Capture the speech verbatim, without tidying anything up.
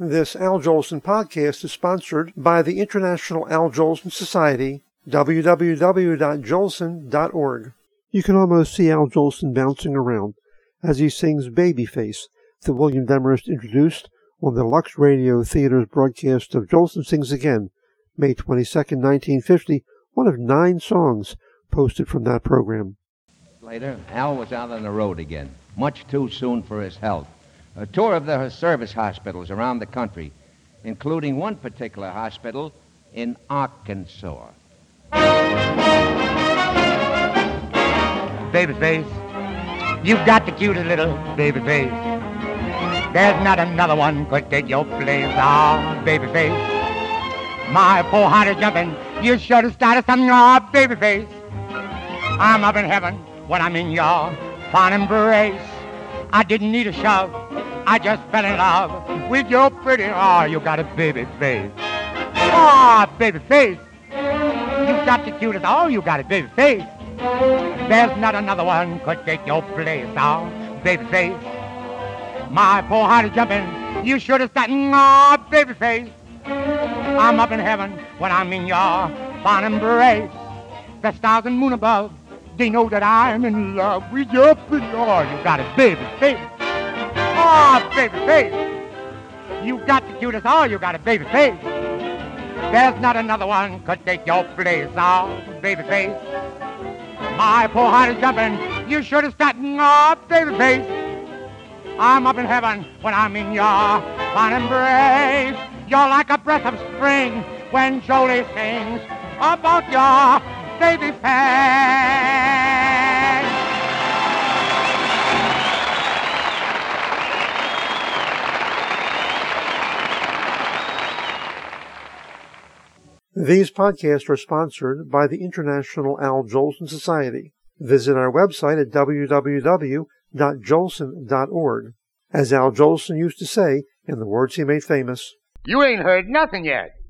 This Al Jolson podcast is sponsored by the International Al Jolson Society, w w w dot jolson dot org. You can almost see Al Jolson bouncing around as he sings Babyface, that William Demarest introduced on the Lux Radio Theater's broadcast of Jolson Sings Again, May twenty-second, nineteen fifty, one of nine songs posted from that program. Later, Al was out on the road again, much too soon for his health. A tour of the service hospitals around the country, including one particular hospital in Arkansas. Babyface, you've got the cutest little babyface. There's not another one could take your place. Ah, babyface, my poor heart is jumping. You should have started something. Ah, babyface, I'm up in heaven when I'm in your fond embrace. I didn't need a shove, I just fell in love with your pretty. Ah, you got a baby face. Ah, baby face, you got the cutest. Oh, you got a baby face. There's not another one could take your place. Ah, baby face, my poor heart is jumping. You should have started. Ah, baby face, I'm up in heaven when I'm in your fond embrace. The stars and moon above, they know that I'm in love with your pretty. Oh, you got a baby face. Oh, baby face, you got the cutest. Oh, you got a baby face. There's not another one could take your place. Oh, baby face, my poor heart is jumping. You should have started. Oh, baby face, I'm up in heaven when I'm in your fond embrace. You're like a breath of spring when Jolie sings about your baby face. These podcasts are sponsored by the International Al Jolson Society. Visit our website at w w w dot jolson dot org. As Al Jolson used to say, in the words he made famous, You ain't heard nothing yet.